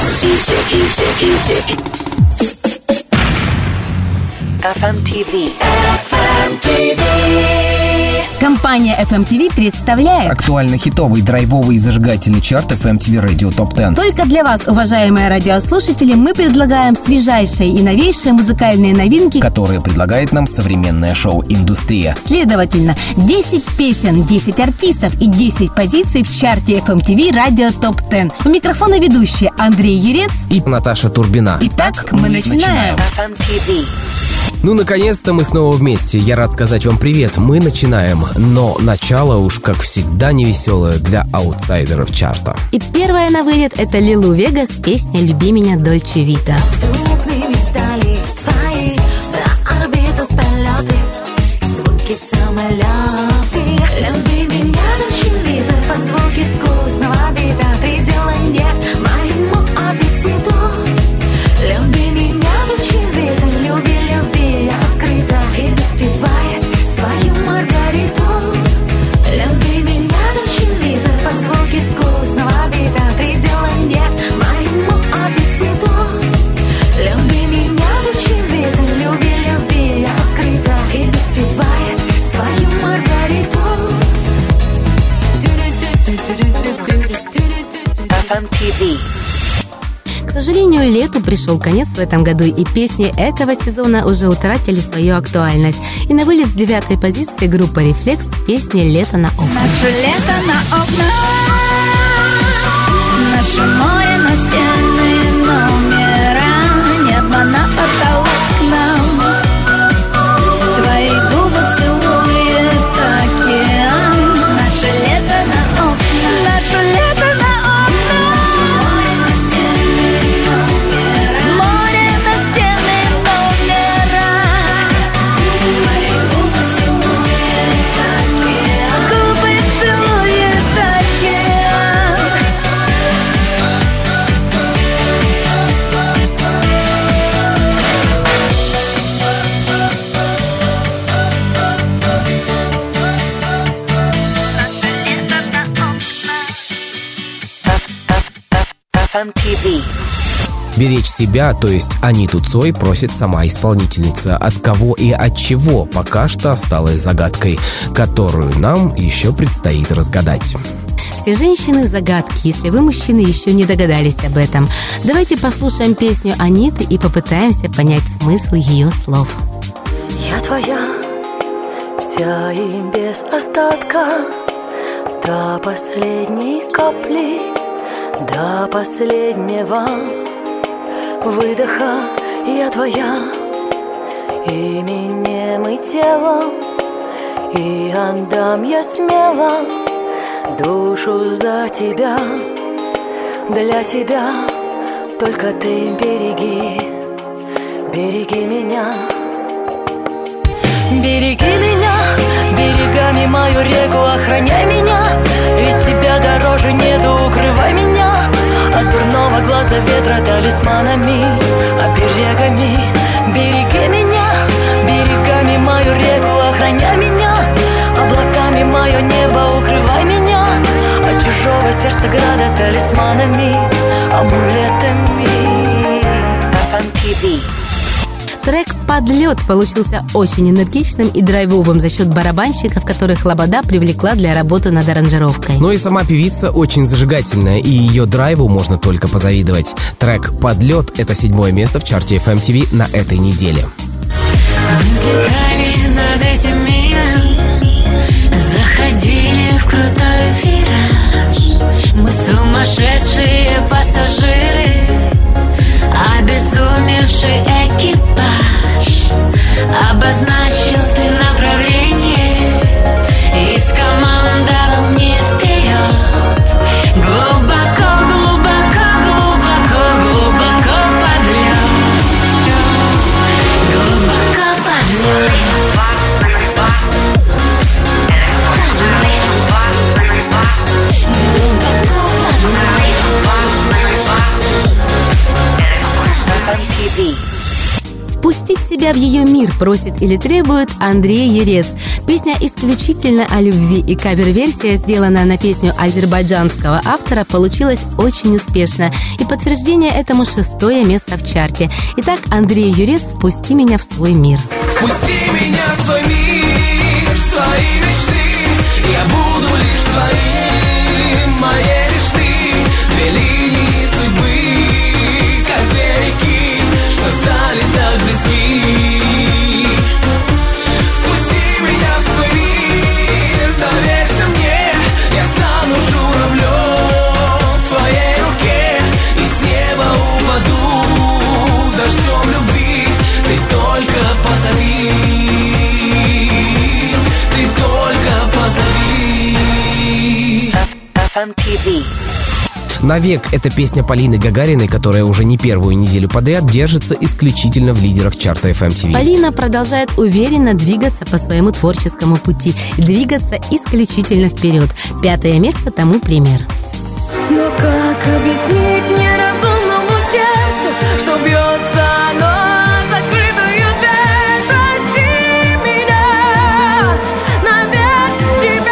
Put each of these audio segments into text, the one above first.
FMTV. Компания FMTV представляет актуально-хитовый, драйвовый и зажигательный чарт FMTV Radio Top 10. Только для вас, уважаемые радиослушатели, мы предлагаем свежайшие и новейшие музыкальные новинки, которые предлагает нам современная шоу-индустрия. Следовательно, 10 песен, 10 артистов и 10 позиций в чарте FMTV Radio Top 10. У микрофона ведущие Андрей Юрец и Наташа Турбина. Итак, мы начинаем. FMTV. Ну, наконец-то мы снова вместе. Я рад сказать вам привет. Мы начинаем. Но начало уж, как всегда, невеселое для аутсайдеров чарта. И первая на вылет — это Лилу Вега с песней «Люби меня, Дольче Вита». Доступными стали твои на орбиту полеты, звуки самолеты. Люби меня, Дольче Вита, под звуки вкусного бита. Предела нет моему аппетиту. Люби меня, Дольче Вита, люби, люби открыто и допивай свою маргариту. Люби меня, Дольче Вита, под звуки вкусного бита. Предела нет моему аппетиту. Люби меня, Дольче Вита, люби, люби открыто и допивай свою маргариту. FMTV. К сожалению, лету пришел конец в этом году, и песни этого сезона уже утратили свою актуальность. И на вылет с 9-й позиции группа «Рефлекс» с песней «Лето на окна». Наше лето на окна, наше море на стены, номера, небо на потолок нам. Твои губы целует океан. Наше лето на окна, наше лето на окна, наше море на стены, номера, море на стены, номера. Твои губы целует океан, губы целует океан. FMTV. Беречь себя, то есть Аниту Цой, просит сама исполнительница. От кого и от чего пока что осталась загадкой, которую нам еще предстоит разгадать. Все женщины — загадки, если вы, мужчины, еще не догадались об этом. Давайте послушаем песню Аниты и попытаемся понять смысл ее слов. Я твоя, вся и без остатка, до последней капли, до последнего выдоха. Я твоя, именем и телом, и отдам я смело душу за тебя, для тебя. Только ты береги, береги меня. Береги меня, берегами мою реку охраняй меня, ведь тебя дороже нету, укрывай меня от дурного глаза ветра талисманами, оберегами. Береги меня, берегами мою реку охраняй меня, облаками мое небо укрывай меня от чужого сердца града талисманами, амулетами. FMTV. Трек «Подлет» получился очень энергичным и драйвовым за счет барабанщиков, которых Лобода привлекла для работы над аранжировкой. Но и сама певица очень зажигательная, и ее драйву можно только позавидовать. Трек «Подлет» — это 7-е место в чарте FMTV на этой неделе. Мы взлетали над этим миром, заходили в крутой вираж. Мы сумасшедшие пассажиры, обезумевший экипаж. Обозначил ты направление и скомандовал мне вперед. Глубоко, глубоко, глубоко, глубоко подлет. Глубоко подлет. Глубоко подлет. тебя в ее мир» просит или требует Андрей Юрец. Песня исключительно о любви, и кавер-версия, сделанная на песню азербайджанского автора, получилась очень успешно. И подтверждение этому 6-е место в чарте. Итак, Андрей Юрец «Впусти меня в свой мир». Впусти меня в свой мир, в свои мечты, я буду лишь твоим, моей лишь ты, две линии судьбы, как две реки, что стали так близки. Впусти меня в свой мир, доверься мне, я стану журавлем в твоей руке, и с неба упаду дождем любви, ты только позови. FMTV. «Навек» — это песня Полины Гагариной, которая уже не первую неделю подряд держится исключительно в лидерах чарта FMTV. Полина продолжает уверенно двигаться по своему творческому пути, двигаться исключительно вперед. 5-е место тому пример. Но как объяснить неразумному сердцу, что бьется оно закрытую дверь? Прости меня, навек тебе.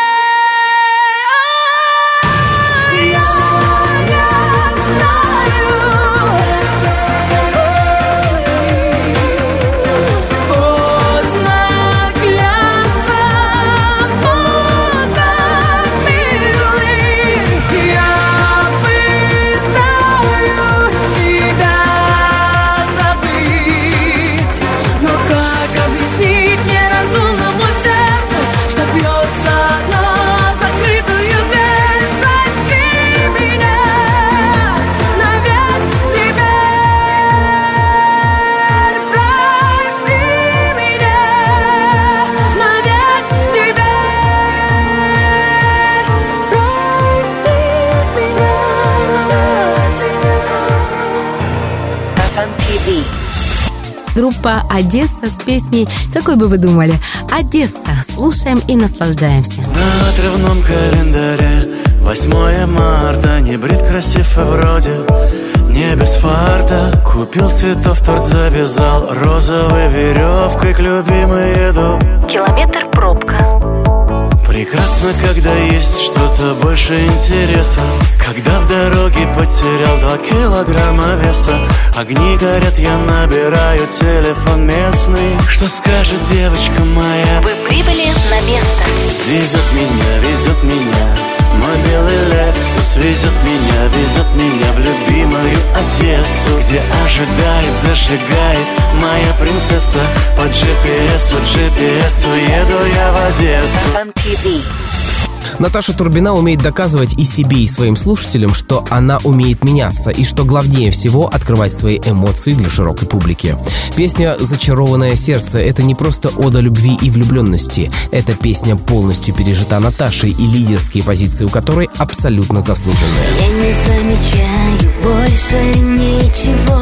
Группа «Одесса» с песней «Какой бы вы думали?» «Одесса». Слушаем и наслаждаемся. На отрывном календаре 8 марта, не брит, красив и вроде не без фарта. Купил цветов, торт завязал, розовой веревкой к любимой еду. Километр пробка. Прекрасно, когда есть что-то больше интереса. Когда в дороге потерял 2 килограмма веса. Огни горят, я набираю телефон местный. Что скажет девочка моя? Вы прибыли на место. Везет меня мой белый Lexus. Везет меня в любимую Одессу, где ожидает, зажигает моя принцесса. По GPS еду я в Одессу. FMTV. Наташа Турбина умеет доказывать и себе, и своим слушателям, что она умеет меняться, и что главнее всего открывать свои эмоции для широкой публики. Песня «Зачарованное сердце» — это не просто ода любви и влюбленности. Эта песня полностью пережита Наташей, и лидерские позиции у которой абсолютно заслуженные. Я не замечаю больше ничего,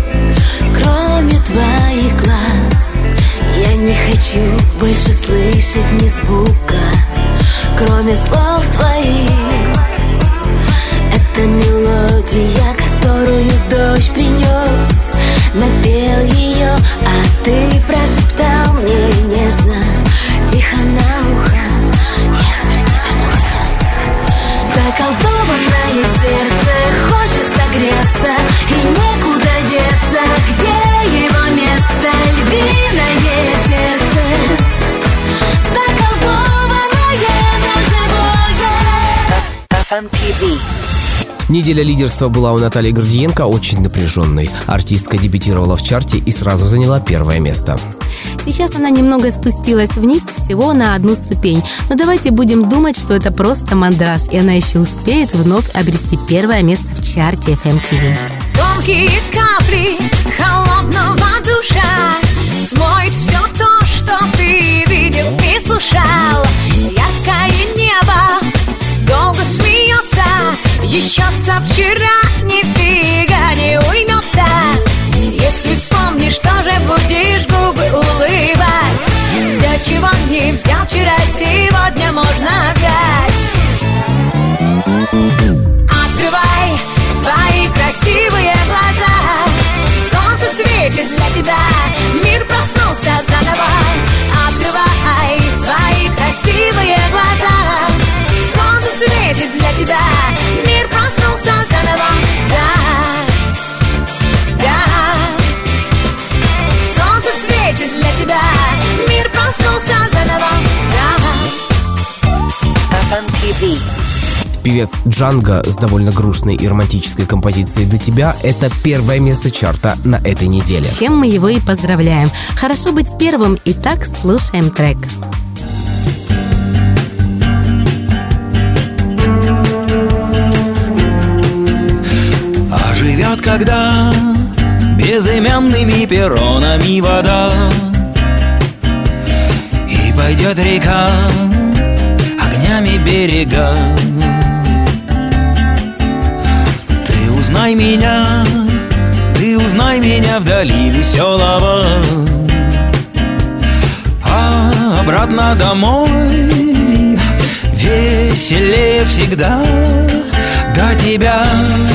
кроме твоих глаз. Я не хочу больше слышать ни звука, кроме слов твоих. Это мелодия, которую дождь принес. Напел ее, а ты прошептал мне нежно, тихо на ухо: я люблю тебя до слез. Заколдованное сердце хочет согреться, и некуда деться. Где его место? Львиное сердце, FMTV. Неделя лидерства была у Натальи Гордиенко очень напряженной. Артистка дебютировала в чарте и сразу заняла 1-е место. Сейчас она немного спустилась вниз, всего на 1 ступень. Но давайте будем думать, что это просто мандраж, и она еще успеет вновь обрести 1-е место в чарте FMTV. Тонкие капли холодного душа смоет все то, что ты видел и слушал. Яркое небо долго смеется, еще со вчера нифига не уймется. Если вспомнишь, тоже будешь губы улыбать. Все, чего не взял вчера, сегодня можно взять. Открывай свои красивые глаза, солнце светит для тебя. Певец Джанго с довольно грустной и романтической композицией «До тебя» — это первое место чарта на этой неделе. С чем мы его и поздравляем. Хорошо быть первым. Итак, слушаем трек. А живет когда безымянными перронами вода, и пойдет река огнями берега. Ты узнай меня вдали веселого, а обратно домой веселее всегда. До тебя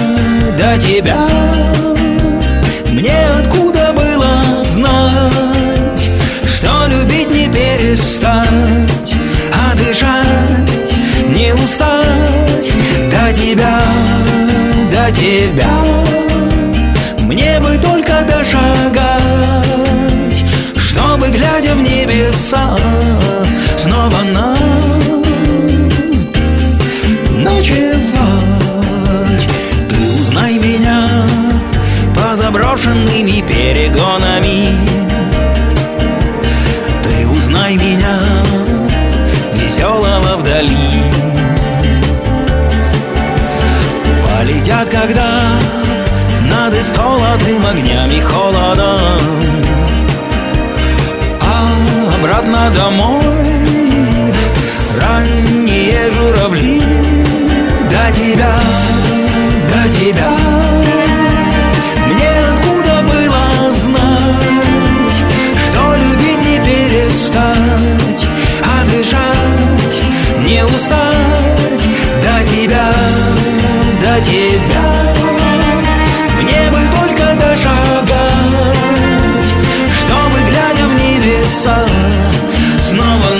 мне откуда было знать, что любить не перестать, а дышать не устать. До тебя мне бы только дошагать, чтобы, глядя в небеса, снова ночевать. Ты узнай меня по заброшенными перегонами, ты узнай меня веселого вдали. Полетят когда над исколотым огнями холодом, а обратно домой ранние журавли. До тебя мне откуда было знать, что любить не перестать, а дышать не устать. До тебя мне бы только дошагать, чтобы, глядя в небеса, снова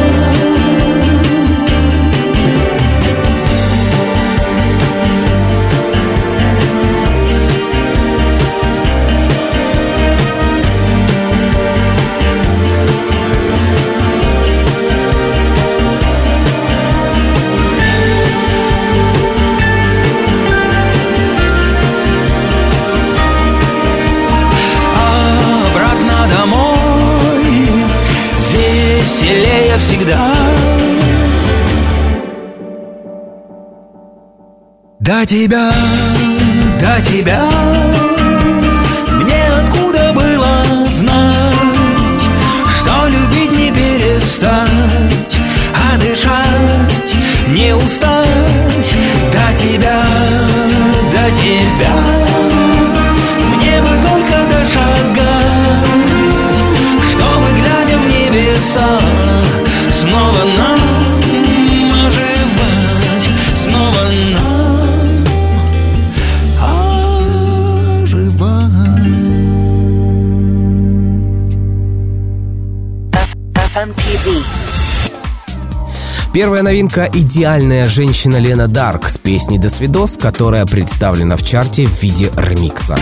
веселее всегда. До тебя мне откуда было знать, что любить не перестать, а дышать не устать. До тебя мне бы только дошагать, чтобы, глядя в небеса, снова нам оживать, снова нам оживать. FMTV. Первая новинка — идеальная женщина Лена Дарк с песней «До свидос», которая представлена в чарте в виде ремикса.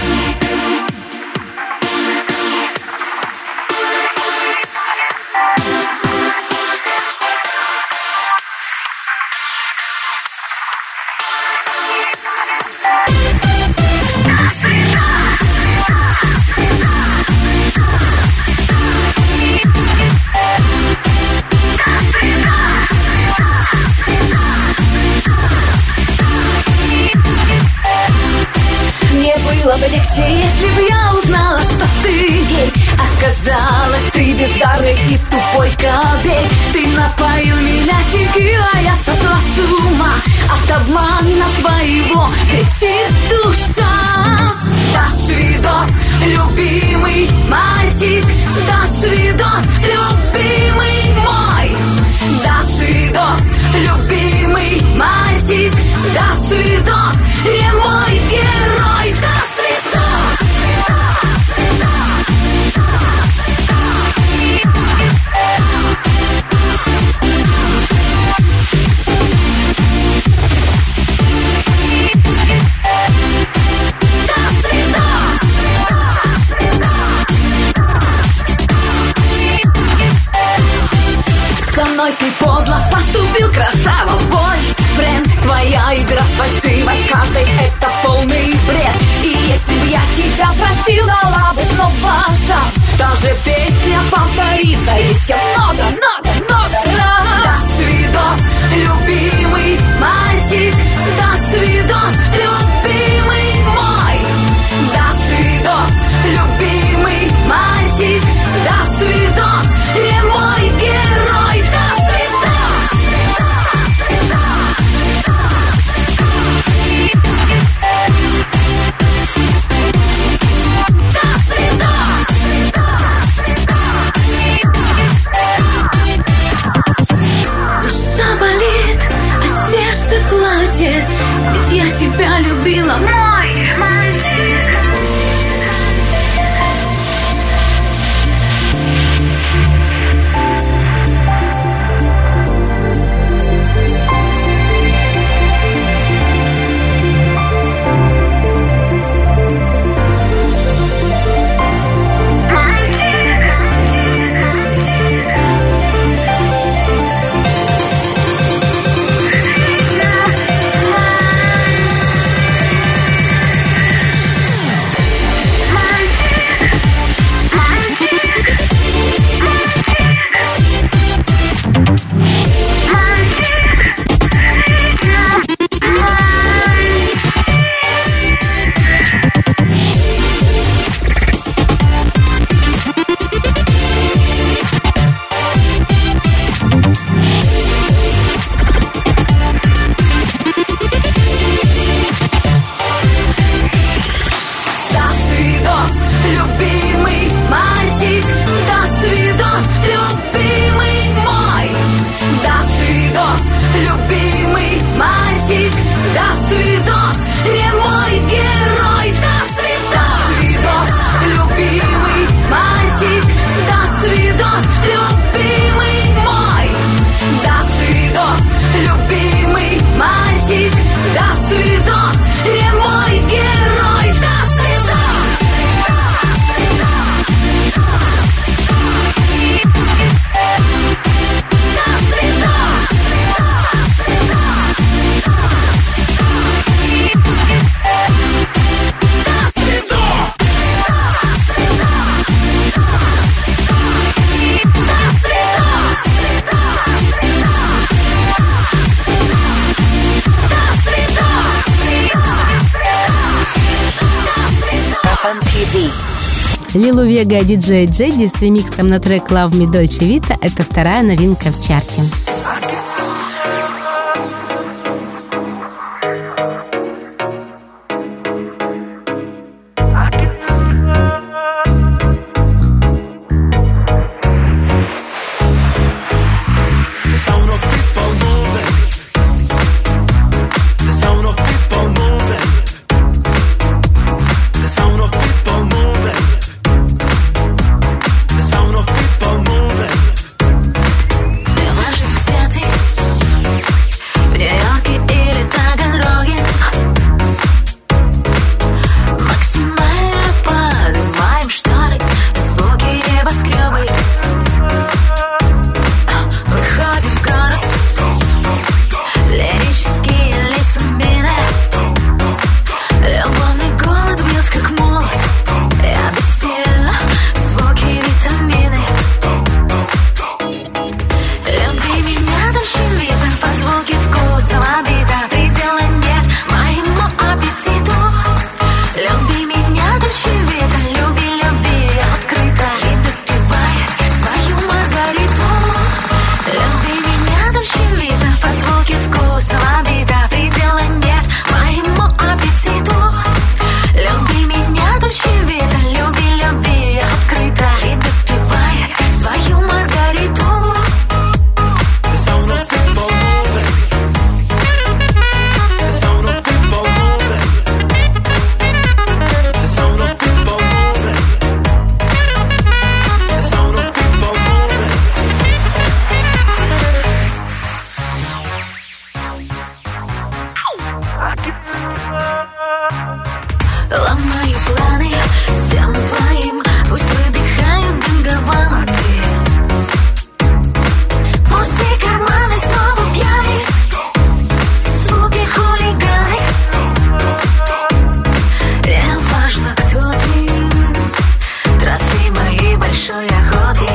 Было бы легче, если бы я узнала, что ты гей. Оказалось, ты бездарный и тупой кобель. Ты напоил меня текилой, я сошла с ума от обмана твоего, кричит душа. До свидос, любимый мальчик, до свидос, любимый мой. До свидос, любимый мальчик, до свидос, не мой герой. До свидос. TV. Лилу Вега и диджей Джедди с ремиксом на трек Love Me Dolce Vita – это вторая новинка в чарте. Ломаю планы всем твоим, пусть выдыхают дым гаваны. Пустые карманы снова пьяны, суки хулиганы. Не важно, кто ты, трофей моей большой охоты.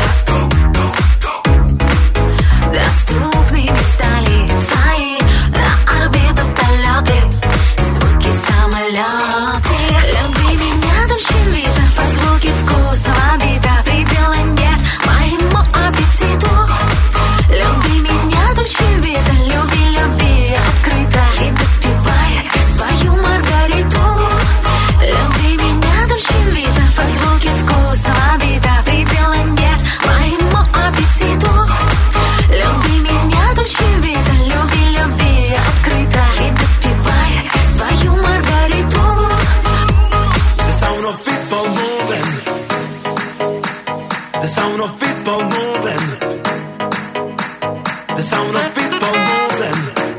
Доступными стали твои на орбиту полеты, звуки самолеты. Люби меня, Дольче Вита, под звуки вкусного бита. Предела нет моему аппетиту. Люби меня, Дольче Вита, люби, люби открыто и допивай свою маргариту. Люби меня, Дольче Вита, под звуки вкусного бита. Предела нет моему аппетиту. Люби меня, Дольче Вита, люби, люби открыто и допивай свою маргариту. The sound of people moving. The sound of people moving. The sound of people moving.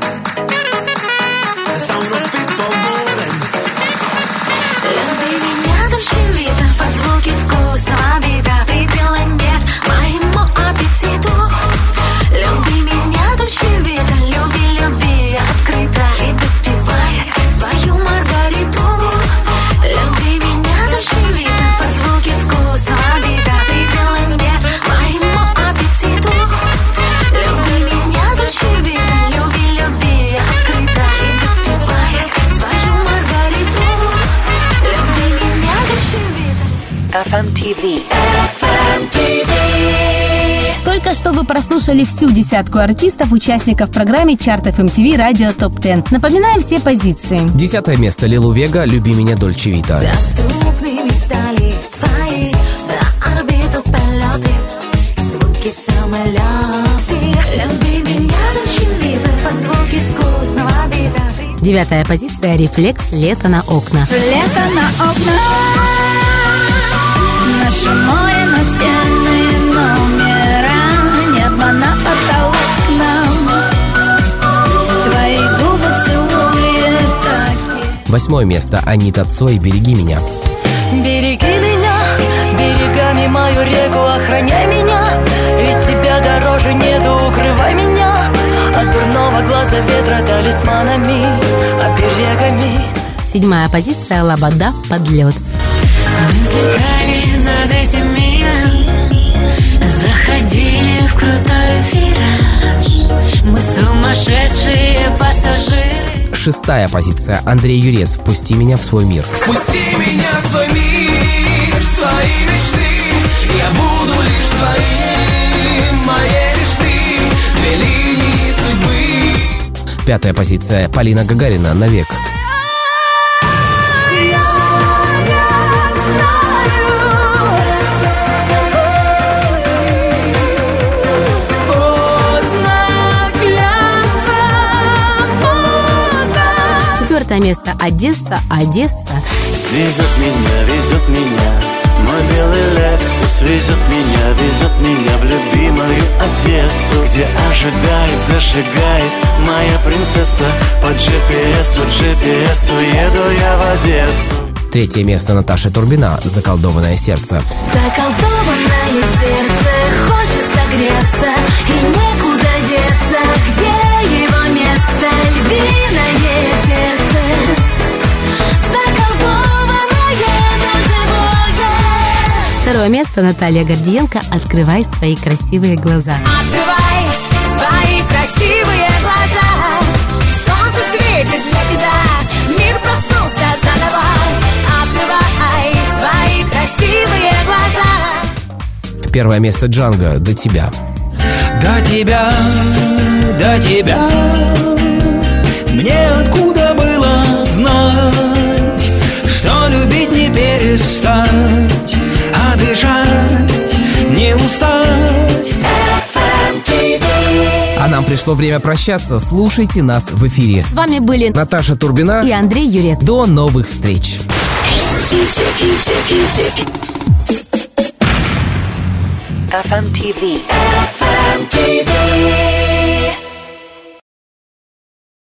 The sound of people moving. Люби меня, Дольче Вита, под звуки вкусного бита. Предела нет моему аппетиту. Люби меня, Дольче Вита, люби, люби открыто и допивай свою маргариту. Люби меня, Дольче Вита, под звуки вкусного бита. Предела нет моему аппетиту. Люби меня, Дольче Вита, люби, люби открыто и допивай свою маргариту. Люби меня, Дольче Вита. FMTV. Только что вы прослушали всю десятку артистов, участников программы Чарт FMTV Радио Топ 10. Напоминаем все позиции. 10 место. Лилу Вега «Люби меня, Дольче Вита». Доступными стали твои на орбиту полеты, звуки самолеты. Люби меня, Дольче Вита, под звуки вкусного бита. 9 позиция. Рефлекс «Лето на окна». Лето на окна, наше море, настенные номера, небо на потолок нам, твои губы целует так. 8 место. Анита Цой «Береги меня». Береги меня, берегами мою реку охраняй меня, ведь тебя дороже нету, укрывай меня от дурного глаза ветра талисманами, оберегами. 7 позиция. Лобода «Подлет». Мы взлетали над этим миром, заходили в крутой вираж, мы сумасшедшие пассажиры. 6 позиция. Андрей Юрец «Впусти меня в свой мир». Впусти меня в свой мир. свои мечты. Я буду лишь твоим, моей лишь ты, две линии судьбы. 5-я позиция. Полина Гагарина «Навек». Четвертое место. Одесса, Одесса. Везет меня, мой белый Лексус везет меня в любимую Одессу, где ожидает, зажигает моя принцесса. По GPS еду я в Одессу. 3-е место. Наташа Турбина «Заколдованное сердце». Заколдованное сердце хочет согреться, и некуда деться, где его место, львиное сердце. Заколдованное, но живое. Второе место. Наталья Гордиенко «Открывай свои красивые глаза». Открывай свои красивые глаза, солнце светит для тебя, мир проснулся заново. Открывай свои красивые глаза. 1-е место. Джанго «До тебя». До тебя, мне откуда было знать, что любить не перестать, а дышать не устать. А нам пришло время прощаться. Слушайте нас в эфире. С вами были Наташа Турбина и Андрей Юрец. До новых встреч. FMTV. FMTV.